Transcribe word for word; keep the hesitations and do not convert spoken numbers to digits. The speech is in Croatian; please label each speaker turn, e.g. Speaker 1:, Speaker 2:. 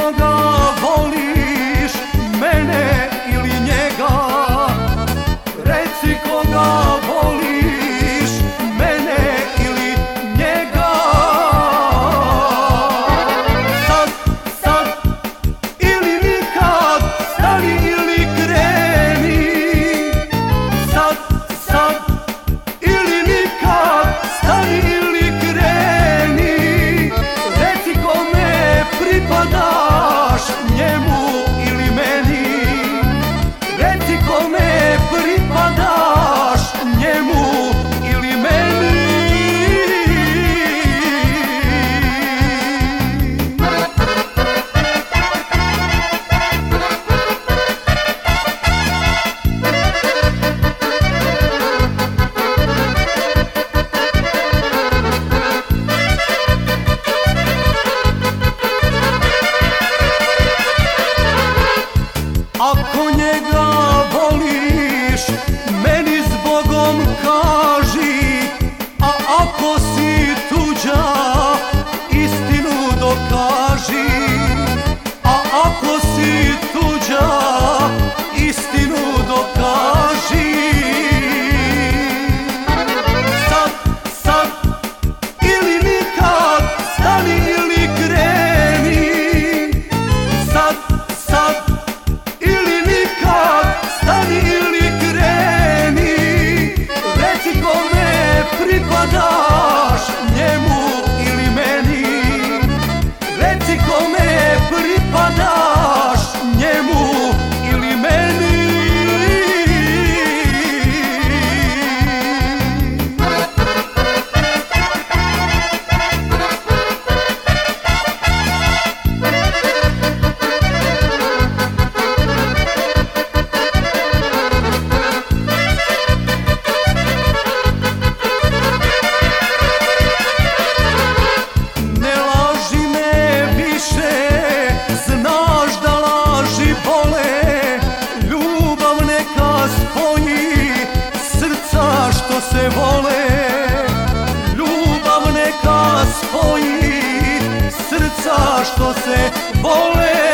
Speaker 1: koga voliš, mene ili njega? Reci koga voliš, mene ili njega? Sad, sad ili nikad, stani ili kreni. Sad, sad ili nikad, stani ili kreni. Reci kome pripadaš, njemu ili meni? Reci kome pripadaš, njemu ili meni? Ako njega voliš, meni zbogom kaži, a ako si tuđa, istinu dokaži. A ako si tuđa, istinu dokaži. Sad, sad ili nikad, stani ili kreni. Sad, sad ili nikad, stani ili kreni. Reci kome pripadaš, njemu ili meni? Reci kome pripadaš, njemu ili meni? Ne laži me više, znaš da laži bole. Ljubav neka spoji srca što se vole. Ljubav neka spoji srca što se vole.